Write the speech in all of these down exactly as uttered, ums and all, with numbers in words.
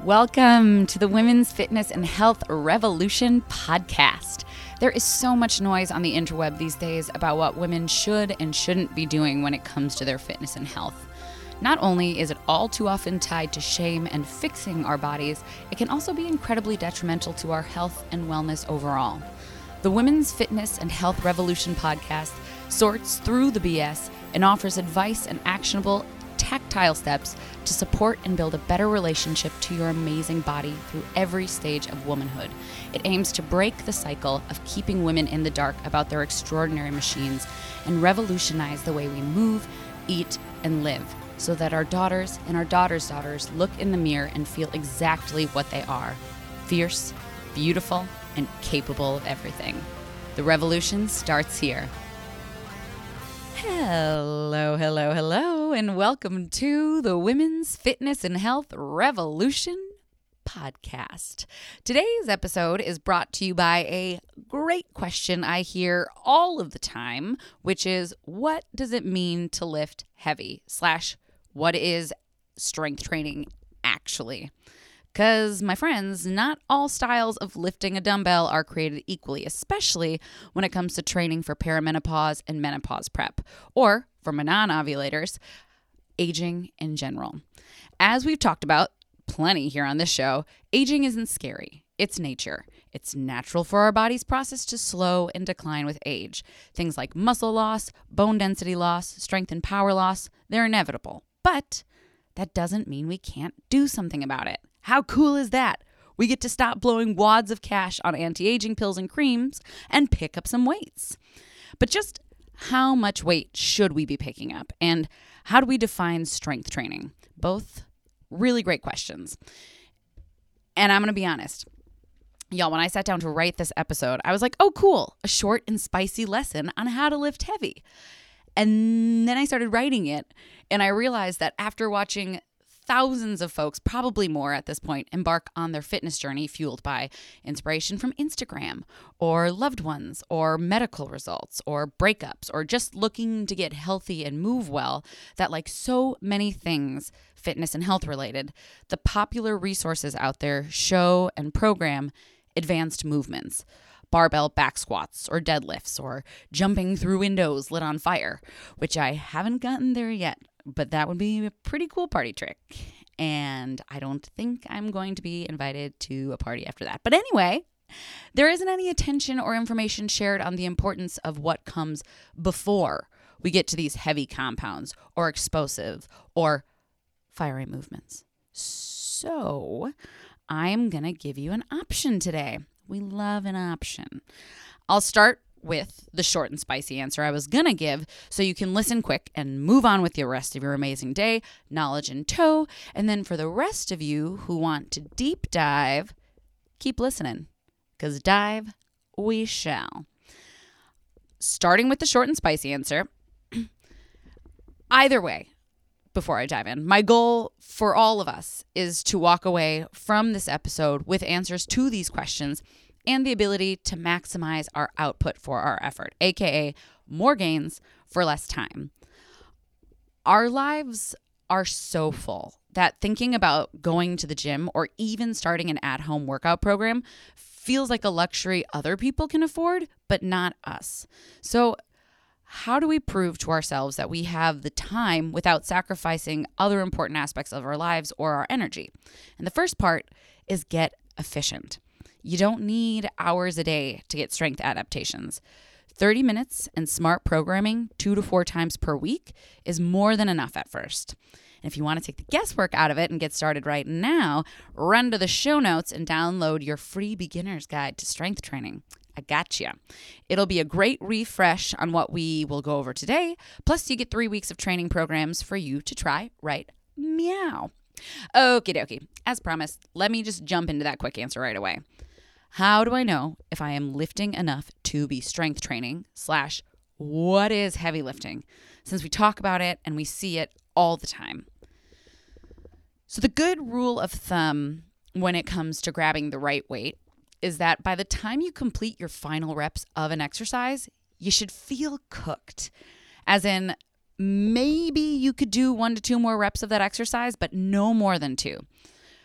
Welcome to the Women's Fitness and Health Revolution podcast. There is so much noise on the interweb these days about what women should and shouldn't be doing when it comes to their fitness and health. Not only is it all too often tied to shame and fixing our bodies, it can also be incredibly detrimental to our health and wellness overall. The Women's Fitness and Health Revolution podcast sorts through the B S and offers advice and actionable tactile steps to support and build a better relationship to your amazing body through every stage of womanhood. It aims to break the cycle of keeping women in the dark about their extraordinary machines and revolutionize the way we move, eat, and live so that our daughters and our daughters' daughters look in the mirror and feel exactly what they are: fierce, beautiful, and capable of everything. The revolution starts here. Hello, hello, hello, and welcome to the Women's Fitness and Health Revolution podcast. Today's episode is brought to you by a great question I hear all of the time, which is, what does it mean to lift heavy? Slash, what is strength training actually? Because, my friends, not all styles of lifting a dumbbell are created equally, especially when it comes to training for perimenopause and menopause prep, or for non-ovulators, aging in general. As we've talked about plenty here on this show, aging isn't scary. It's nature. It's natural for our body's process to slow and decline with age. Things like muscle loss, bone density loss, strength and power loss, they're inevitable. But that doesn't mean we can't do something about it. How cool is that? We get to stop blowing wads of cash on anti-aging pills and creams and pick up some weights. But just how much weight should we be picking up? And how do we define strength training? Both really great questions. And I'm going to be honest. Y'all, when I sat down to write this episode, I was like, oh, cool, a short and spicy lesson on how to lift heavy. And then I started writing it, and I realized that after watching thousands of folks, probably more at this point, embark on their fitness journey fueled by inspiration from Instagram or loved ones or medical results or breakups or just looking to get healthy and move well, that like so many things fitness and health related, the popular resources out there show and program advanced movements. Barbell back squats or deadlifts or jumping through windows lit on fire, which I haven't gotten there yet, but that would be a pretty cool party trick. And I don't think I'm going to be invited to a party after that. But anyway, there isn't any attention or information shared on the importance of what comes before we get to these heavy compounds or explosive or fiery movements. So I'm going to give you an option today. We love an option. I'll start with the short and spicy answer I was going to give so you can listen quick and move on with the rest of your amazing day, knowledge in tow. And then for the rest of you who want to deep dive, keep listening, because dive we shall. Starting with the short and spicy answer, either way, before I dive in, my goal for all of us is to walk away from this episode with answers to these questions and the ability to maximize our output for our effort, aka more gains for less time. Our lives are so full that thinking about going to the gym or even starting an at-home workout program feels like a luxury other people can afford, but not us. So how do we prove to ourselves that we have the time without sacrificing other important aspects of our lives or our energy? And the first part is get efficient. You don't need hours a day to get strength adaptations. thirty minutes and smart programming two to four times per week is more than enough at first. And if you want to take the guesswork out of it and get started right now, run to the show notes and download your free beginner's guide to strength training. I gotcha. It'll be a great refresh on what we will go over today. Plus, you get three weeks of training programs for you to try right meow. Okie dokie. As promised, let me just jump into that quick answer right away. How do I know if I am lifting enough to be strength training? Slash, what is heavy lifting? Since we talk about it and we see it all the time. So the good rule of thumb when it comes to grabbing the right weight is that by the time you complete your final reps of an exercise, you should feel cooked. As in, maybe you could do one to two more reps of that exercise, but no more than two.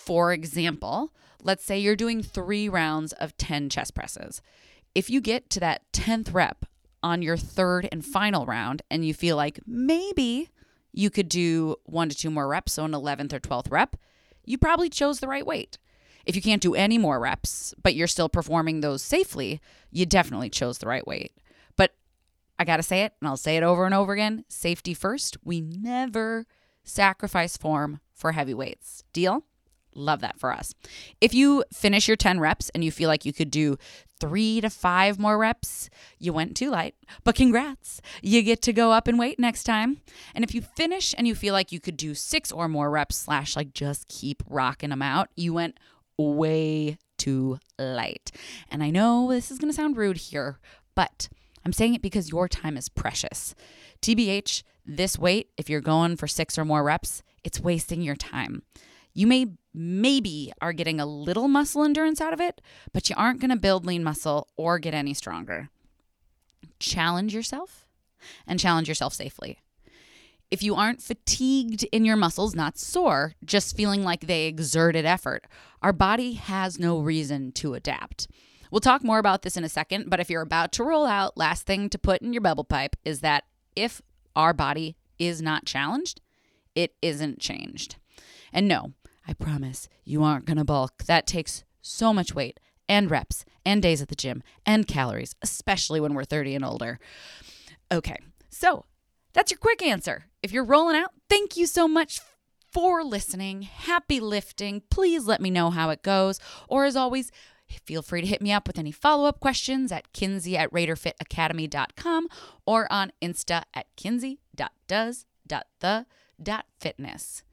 For example, let's say you're doing three rounds of ten chest presses. If you get to that tenth rep on your third and final round and you feel like maybe you could do one to two more reps, so an eleventh or twelfth rep, you probably chose the right weight. If you can't do any more reps, but you're still performing those safely, you definitely chose the right weight. But I got to say it, and I'll say it over and over again, safety first. We never sacrifice form for heavy weights. Deal? Love that for us. If you finish your ten reps and you feel like you could do three to five more reps, you went too light, but congrats. You get to go up in weight next time. And if you finish and you feel like you could do six or more reps slash like just keep rocking them out, you went way too light. And I know this is going to sound rude here, but I'm saying it because your time is precious. T B H, this weight, if you're going for six or more reps, it's wasting your time. You may maybe are getting a little muscle endurance out of it, but you aren't going to build lean muscle or get any stronger. Challenge yourself and challenge yourself safely. If you aren't fatigued in your muscles, not sore, just feeling like they exerted effort, our body has no reason to adapt. We'll talk more about this in a second, but if you're about to roll out, last thing to put in your bubble pipe is that if our body is not challenged, it isn't changed. And no, I promise you aren't going to bulk. That takes so much weight and reps and days at the gym and calories, especially when we're thirty and older. Okay, so that's your quick answer. If you're rolling out, thank you so much for listening. Happy lifting. Please let me know how it goes. Or as always, feel free to hit me up with any follow-up questions at kinsey at raider fit academy dot com or on Insta at kinsey dot does dot the dot fitness.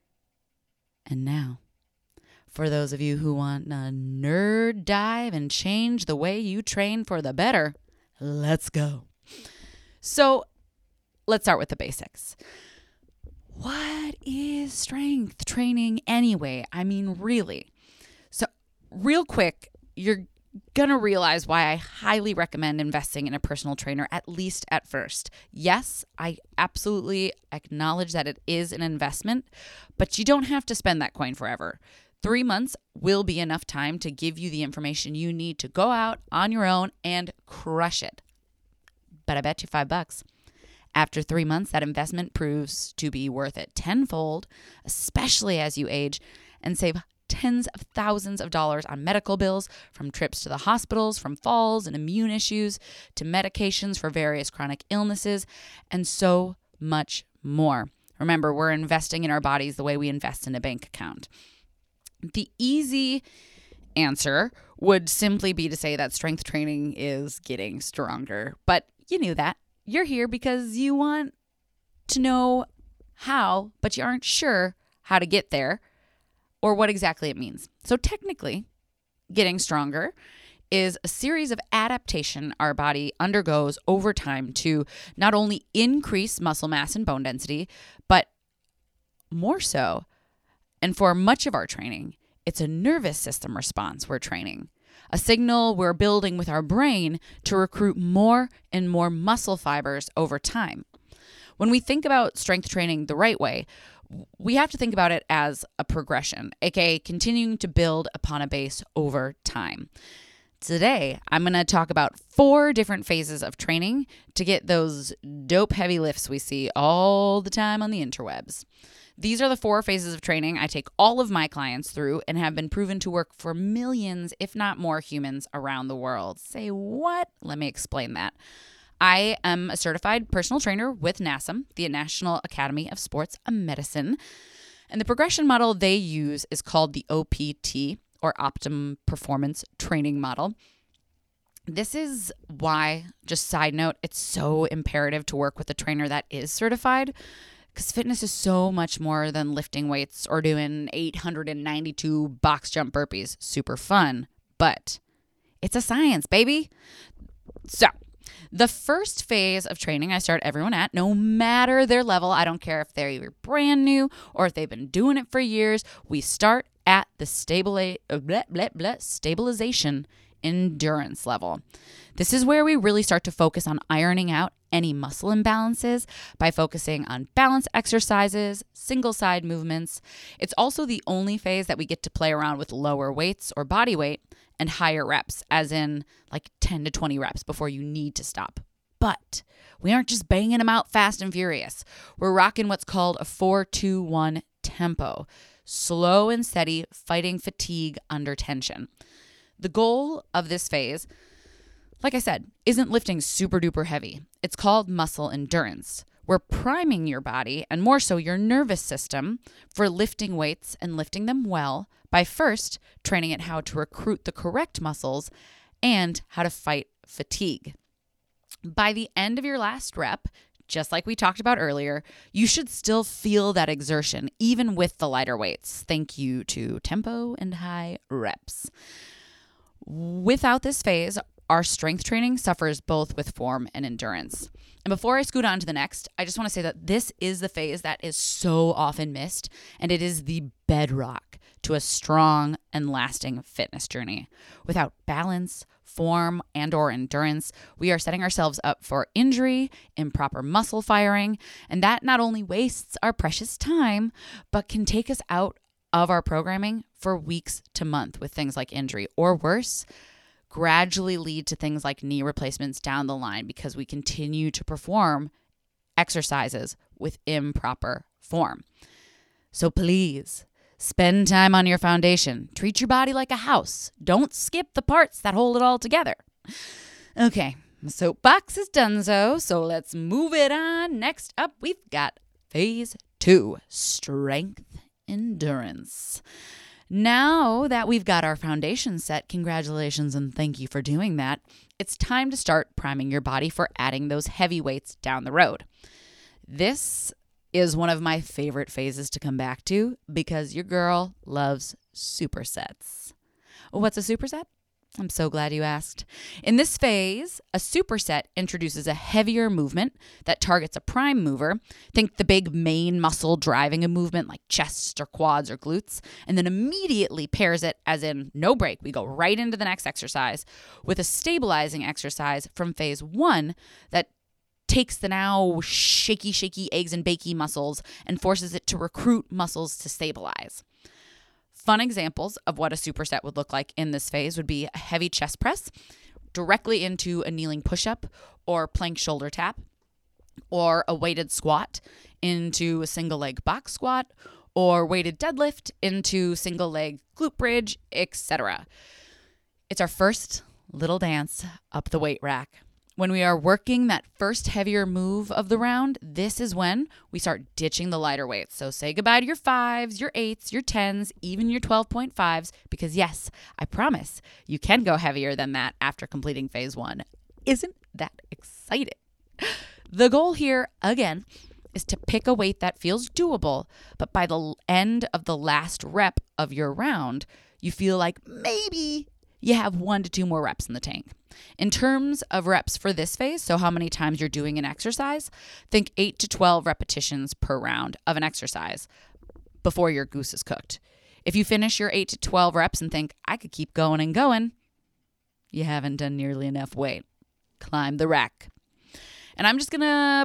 And now, for those of you who want a nerd dive and change the way you train for the better, let's go. So let's start with the basics. What is strength training anyway? I mean, really. So real quick, you're going to realize why I highly recommend investing in a personal trainer, at least at first. Yes, I absolutely acknowledge that it is an investment, but you don't have to spend that coin forever. Three months will be enough time to give you the information you need to go out on your own and crush it. But I bet you five bucks. After three months, that investment proves to be worth it tenfold, especially as you age, and save tens of thousands of dollars on medical bills, from trips to the hospitals, from falls and immune issues, to medications for various chronic illnesses, and so much more. Remember, we're investing in our bodies the way we invest in a bank account. The easy answer would simply be to say that strength training is getting stronger, but you knew that. You're here because you want to know how, but you aren't sure how to get there or what exactly it means. So technically, getting stronger is a series of adaptation our body undergoes over time to not only increase muscle mass and bone density, but more so, and for much of our training, it's a nervous system response we're training. A signal we're building with our brain to recruit more and more muscle fibers over time. When we think about strength training the right way, we have to think about it as a progression, aka continuing to build upon a base over time. Today, I'm going to talk about four different phases of training to get those dope heavy lifts we see all the time on the interwebs. These are the four phases of training I take all of my clients through and have been proven to work for millions, if not more, humans around the world. Say what? Let me explain that. I am a certified personal trainer with NASM, the National Academy of Sports Medicine. And the progression model they use is called the O P T, or Optimum Performance Training Model. This is why, just side note, it's so imperative to work with a trainer that is certified, because fitness is so much more than lifting weights or doing eight hundred ninety-two box jump burpees. Super fun, but it's a science, baby. So the first phase of training I start everyone at, no matter their level, I don't care if they're either brand new or if they've been doing it for years, we start at the stabili- blah, blah, blah, stabilization endurance level. This is where we really start to focus on ironing out any muscle imbalances by focusing on balance exercises, single side movements. It's also the only phase that we get to play around with lower weights or body weight and higher reps, as in like ten to twenty reps before you need to stop. But we aren't just banging them out fast and furious. We're rocking what's called a four two one tempo, slow and steady, fighting fatigue under tension. The goal of this phase, like I said, isn't lifting super duper heavy. It's called muscle endurance. We're priming your body, and more so your nervous system, for lifting weights and lifting them well by first training it how to recruit the correct muscles and how to fight fatigue. By the end of your last rep, just like we talked about earlier, you should still feel that exertion, even with the lighter weights. Thank you to tempo and high reps. Without this phase, our strength training suffers both with form and endurance. And before I scoot on to the next, I just want to say that this is the phase that is so often missed, and it is the bedrock to a strong and lasting fitness journey. Without balance, form, and or endurance, we are setting ourselves up for injury, improper muscle firing, and that not only wastes our precious time, but can take us out of our programming for weeks to months with things like injury, or worse, gradually lead to things like knee replacements down the line because we continue to perform exercises with improper form. So please, spend time on your foundation. Treat your body like a house. Don't skip the parts that hold it all together. Okay, my soapbox is donezo, so let's move it on. Next up, we've got phase two, strength endurance. Now that we've got our foundation set, congratulations and thank you for doing that. It's time to start priming your body for adding those heavy weights down the road. This is one of my favorite phases to come back to because your girl loves supersets. What's a superset? I'm so glad you asked. In this phase, a superset introduces a heavier movement that targets a prime mover. Think the big main muscle driving a movement like chest or quads or glutes, and then immediately pairs it, as in no break. We go right into the next exercise with a stabilizing exercise from phase one that takes the now shaky, shaky eggs and bakey muscles and forces it to recruit muscles to stabilize. Fun examples of what a superset would look like in this phase would be a heavy chest press directly into a kneeling push-up or plank shoulder tap, or a weighted squat into a single leg box squat, or weighted deadlift into single leg glute bridge, et cetera. It's our first little dance up the weight rack. When we are working that first heavier move of the round, this is when we start ditching the lighter weights. So say goodbye to your fives, your eights, your tens, even your twelve point fives, because yes, I promise you can go heavier than that after completing phase one. Isn't that exciting? The goal here, again, is to pick a weight that feels doable, but by the end of the last rep of your round, you feel like maybe you have one to two more reps in the tank. In terms of reps for this phase, so how many times you're doing an exercise, think eight to twelve repetitions per round of an exercise before your goose is cooked. If you finish your eight to twelve reps and think, I could keep going and going, you haven't done nearly enough weight. Climb the rack. And I'm just going to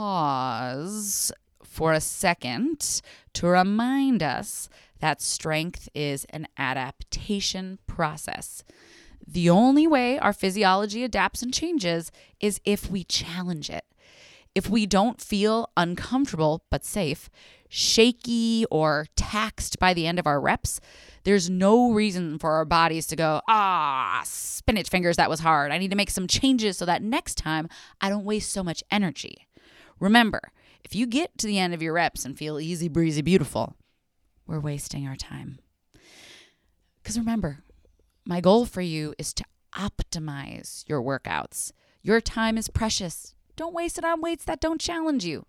pause for a second to remind us that strength is an adaptation process. The only way our physiology adapts and changes is if we challenge it. If we don't feel uncomfortable but safe, shaky, or taxed by the end of our reps, there's no reason for our bodies to go, ah, spinach fingers, that was hard. I need to make some changes so that next time I don't waste so much energy. Remember, if you get to the end of your reps and feel easy breezy beautiful, we're wasting our time. Because remember, my goal for you is to optimize your workouts. Your time is precious. Don't waste it on weights that don't challenge you.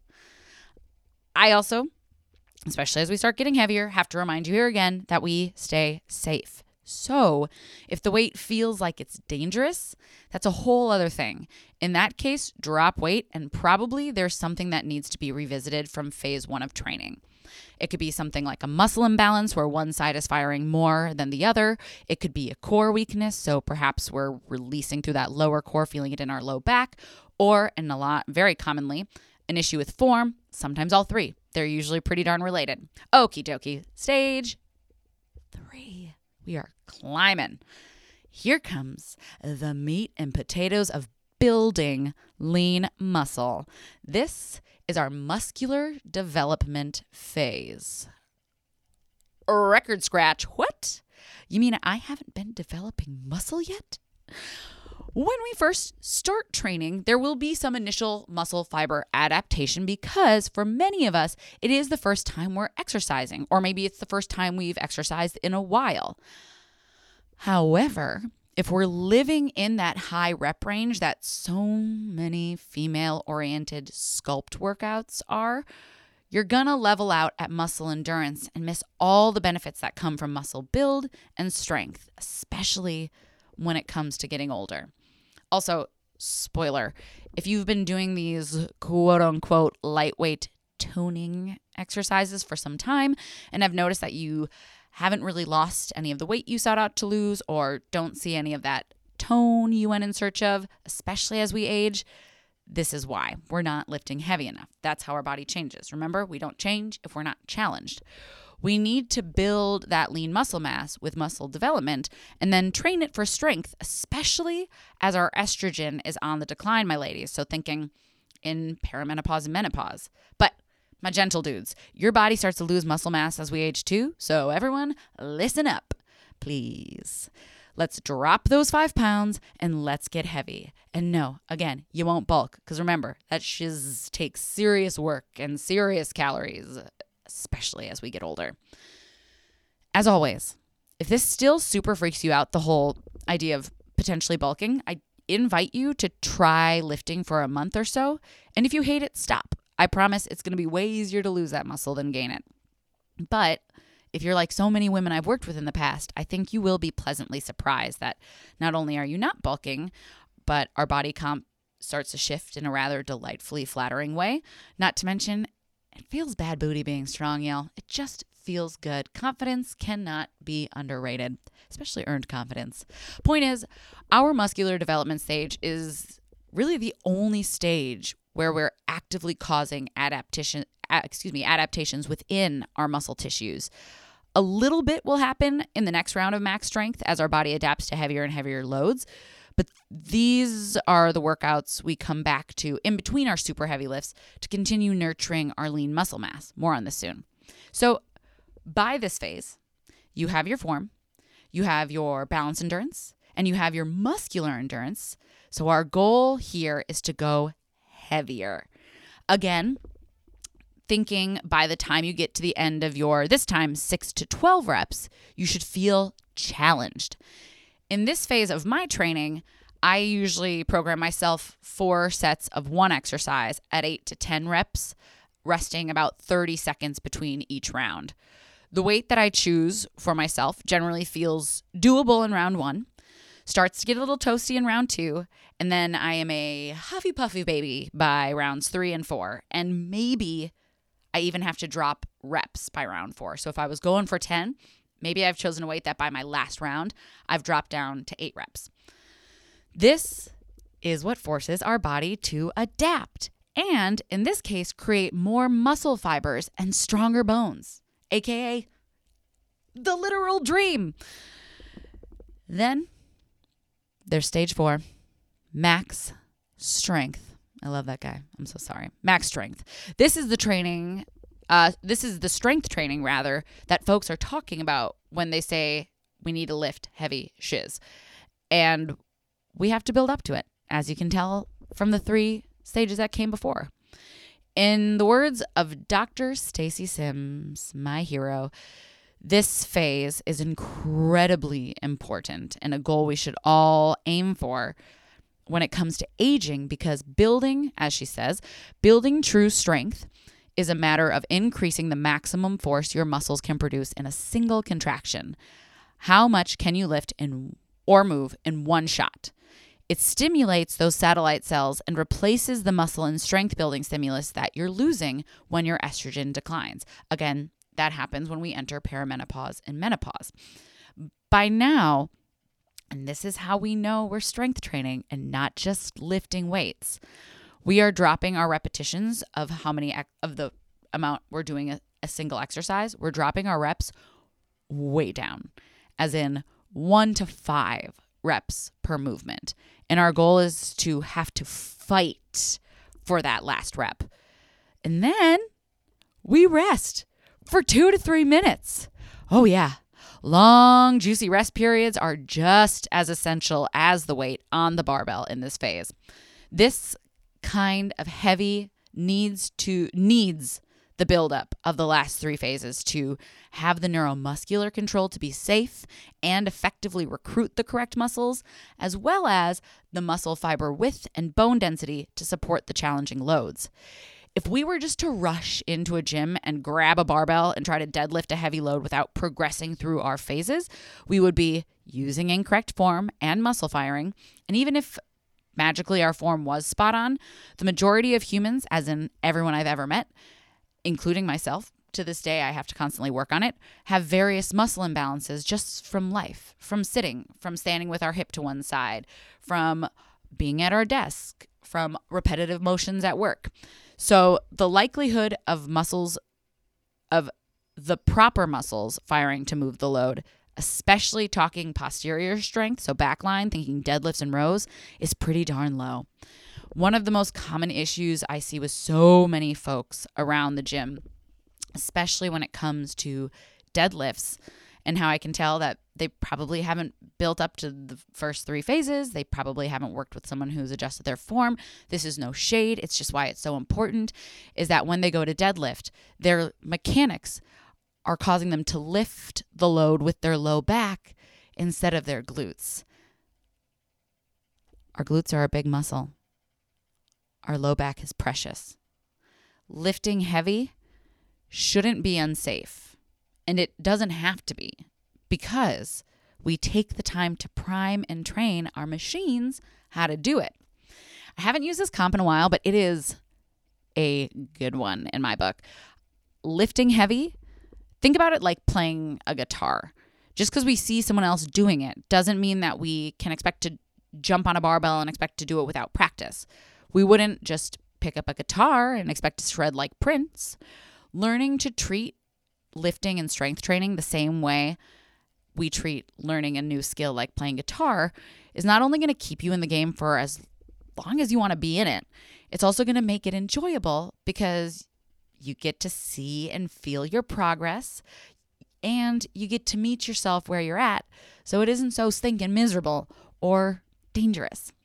I also, especially as we start getting heavier, have to remind you here again that we stay safe. So if the weight feels like it's dangerous, that's a whole other thing. In that case, drop weight, and probably there's something that needs to be revisited from phase one of training. It could be something like a muscle imbalance where one side is firing more than the other. It could be a core weakness, so perhaps we're releasing through that lower core, feeling it in our low back, or, and a lot, very commonly, an issue with form, sometimes all three. They're usually pretty darn related. Okie dokie. Stage three. We are climbing. Here comes the meat and potatoes of building lean muscle. This is our muscular development phase. Record scratch. What? You mean I haven't been developing muscle yet? When we first start training, there will be some initial muscle fiber adaptation because for many of us, it is the first time we're exercising, or maybe it's the first time we've exercised in a while. However, if we're living in that high rep range that so many female-oriented sculpt workouts are, you're going to level out at muscle endurance and miss all the benefits that come from muscle build and strength, especially when it comes to getting older. Also, spoiler, if you've been doing these quote-unquote lightweight toning exercises for some time and have noticed that you haven't really lost any of the weight you sought out to lose or don't see any of that tone you went in search of, especially as we age, this is why. We're not lifting heavy enough. That's how our body changes. Remember, we don't change if we're not challenged. We need to build that lean muscle mass with muscle development and then train it for strength, especially as our estrogen is on the decline, my ladies. So thinking in perimenopause and menopause. But my gentle dudes, your body starts to lose muscle mass as we age too. So everyone, listen up, please. Let's drop those five pounds and let's get heavy. And no, again, you won't bulk because remember, that shiz takes serious work and serious calories, especially as we get older. As always, if this still super freaks you out, the whole idea of potentially bulking, I invite you to try lifting for a month or so. And if you hate it, stop. I promise it's going to be way easier to lose that muscle than gain it. But if you're like so many women I've worked with in the past, I think you will be pleasantly surprised that not only are you not bulking, but our body comp starts to shift in a rather delightfully flattering way. Not to mention, it feels bad booty being strong, y'all. It just feels good. Confidence cannot be underrated, especially earned confidence. Point is, our muscular development stage is really the only stage where we're actively causing adaptation, excuse me, adaptations within our muscle tissues. A little bit will happen in the next round of max strength as our body adapts to heavier and heavier loads. But these are the workouts we come back to in between our super heavy lifts to continue nurturing our lean muscle mass. More on this soon. So by this phase, you have your form, you have your balance endurance, and you have your muscular endurance. So our goal here is to go heavier. Again, thinking by the time you get to the end of your, this time, six to twelve reps, you should feel challenged. In this phase of my training, I usually program myself four sets of one exercise at eight to ten reps, resting about thirty seconds between each round. The weight that I choose for myself generally feels doable in round one, starts to get a little toasty in round two, and then I am a huffy puffy baby by rounds three and four. And maybe I even have to drop reps by round four. So if I was going for ten, maybe I've chosen a weight that by my last round, I've dropped down to eight reps. This is what forces our body to adapt and, in this case, create more muscle fibers and stronger bones, aka the literal dream. Then there's stage four, max strength. I love that guy. I'm so sorry. Max strength. This is the training, uh, this is the strength training, rather, that folks are talking about when they say we need to lift heavy shiz. And we have to build up to it, as you can tell from the three stages that came before. In the words of Doctor Stacy Sims, my hero, this phase is incredibly important and a goal we should all aim for when it comes to aging, because building, as she says, building true strength is a matter of increasing the maximum force your muscles can produce in a single contraction. How much can you lift in or move in one shot? It stimulates those satellite cells and replaces the muscle and strength building stimulus that you're losing when your estrogen declines. Again, that happens when we enter perimenopause and menopause. By now, and this is how we know we're strength training and not just lifting weights, we are dropping our repetitions of how many of the amount we're doing a, a single exercise. We're dropping our reps way down, as in one to five reps per movement. And our goal is to have to fight for that last rep. And then we rest for two to three minutes. Oh, yeah. Long, juicy rest periods are just as essential as the weight on the barbell in this phase. This kind of heavy needs to needs the buildup of the last three phases to have the neuromuscular control to be safe and effectively recruit the correct muscles, as well as the muscle fiber width and bone density to support the challenging loads. If we were just to rush into a gym and grab a barbell and try to deadlift a heavy load without progressing through our phases, we would be using incorrect form and muscle firing. And even if magically our form was spot on, the majority of humans, as in everyone I've ever met, including myself, to this day I have to constantly work on it, have various muscle imbalances just from life, from sitting, from standing with our hip to one side, from being at our desk, from repetitive motions at work. So the likelihood of muscles, of the proper muscles firing to move the load, especially talking posterior strength, so backline, thinking deadlifts and rows, is pretty darn low. One of the most common issues I see with so many folks around the gym, especially when it comes to deadlifts, and how I can tell that they probably haven't built up to the first three phases. They probably haven't worked with someone who's adjusted their form. This is no shade. It's just why it's so important, is that when they go to deadlift, their mechanics are causing them to lift the load with their low back instead of their glutes. Our glutes are a big muscle. Our low back is precious. Lifting heavy shouldn't be unsafe. And it doesn't have to be, because we take the time to prime and train our machines how to do it. I haven't used this comp in a while, but it is a good one in my book. Lifting heavy, think about it like playing a guitar. Just because we see someone else doing it doesn't mean that we can expect to jump on a barbell and expect to do it without practice. We wouldn't just pick up a guitar and expect to shred like Prince. Learning to treat lifting and strength training the same way we treat learning a new skill like playing guitar is not only going to keep you in the game for as long as you want to be in it, it's also going to make it enjoyable because you get to see and feel your progress and you get to meet yourself where you're at, so it isn't so stinking miserable or dangerous.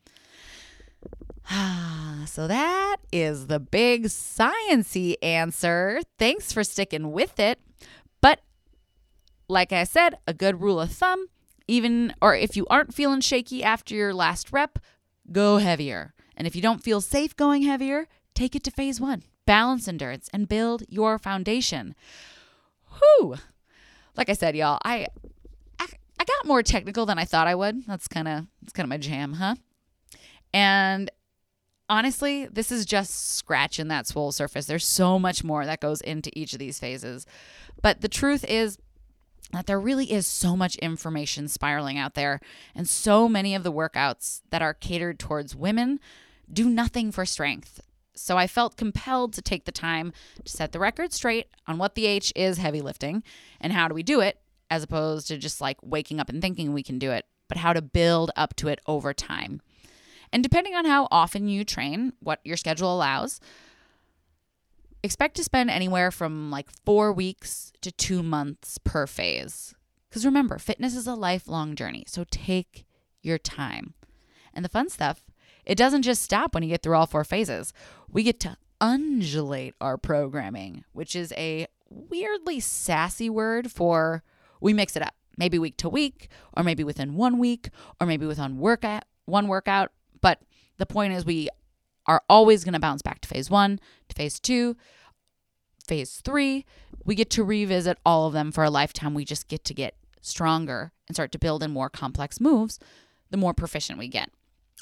So that is the big science-y answer. Thanks for sticking with it. But like I said, a good rule of thumb, even or if you aren't feeling shaky after your last rep, go heavier. And if you don't feel safe going heavier, take it to phase one. Balance endurance and build your foundation. Whew. Like I said, y'all, I I, I got more technical than I thought I would. That's kind of that's kind of my jam, huh? And honestly, this is just scratching that swole surface. There's so much more that goes into each of these phases. But the truth is that there really is so much information spiraling out there, and so many of the workouts that are catered towards women do nothing for strength. So I felt compelled to take the time to set the record straight on what the H is heavy lifting and how do we do it, as opposed to just like waking up and thinking we can do it, but how to build up to it over time. And depending on how often you train, what your schedule allows, expect to spend anywhere from like four weeks to two months per phase. Because remember, fitness is a lifelong journey, so take your time. And the fun stuff, it doesn't just stop when you get through all four phases. We get to undulate our programming, which is a weirdly sassy word for we mix it up. Maybe week to week, or maybe within one week, or maybe within workout, one workout. But the point is we are always going to bounce back to phase one, to phase two, phase three. We get to revisit all of them for a lifetime. We just get to get stronger and start to build in more complex moves the more proficient we get.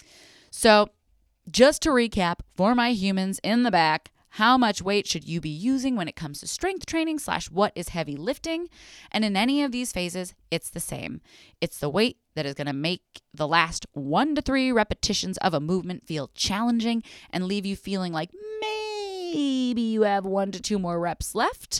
So just to recap for my humans in the back, how much weight should you be using when it comes to strength training slash what is heavy lifting? And in any of these phases, it's the same. It's the weight that is going to make the last one to three repetitions of a movement feel challenging and leave you feeling like maybe you have one to two more reps left.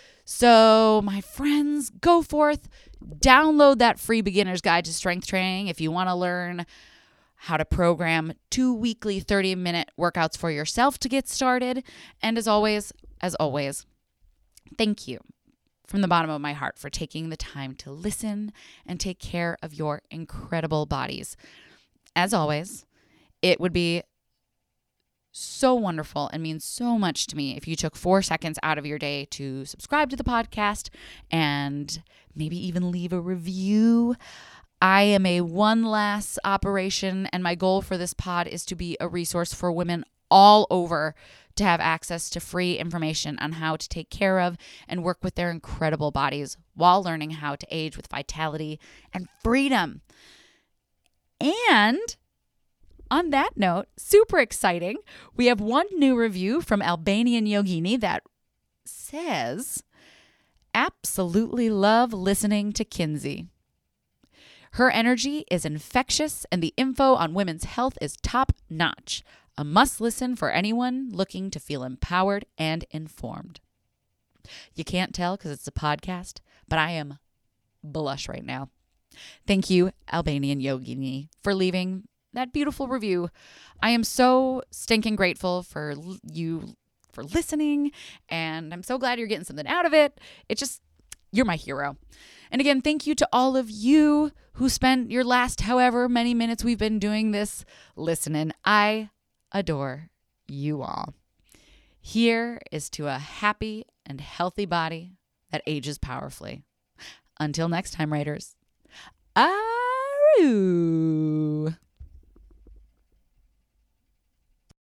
So my friends, go forth, download that free beginner's guide to strength training if you want to learn how to program two weekly thirty minute workouts for yourself to get started. And as always, as always, thank you from the bottom of my heart for taking the time to listen and take care of your incredible bodies. As always, it would be so wonderful and means so much to me if you took four seconds out of your day to subscribe to the podcast and maybe even leave a review. I am a one last operation, and my goal for this pod is to be a resource for women all over to have access to free information on how to take care of and work with their incredible bodies while learning how to age with vitality and freedom. And on that note, super exciting, we have one new review from Albanian Yogini that says, absolutely love listening to Kinsey. Her energy is infectious and the info on women's health is top notch. A must listen for anyone looking to feel empowered and informed. You can't tell because it's a podcast, but I am blush right now. Thank you, Albanian Yogini, for leaving that beautiful review. I am so stinking grateful for you for listening, and I'm so glad you're getting something out of it. It just, you're my hero. And again, thank you to all of you who spent your last however many minutes we've been doing this listening. I adore you all. Here is to a happy and healthy body that ages powerfully. Until next time, Raiders. Aroo!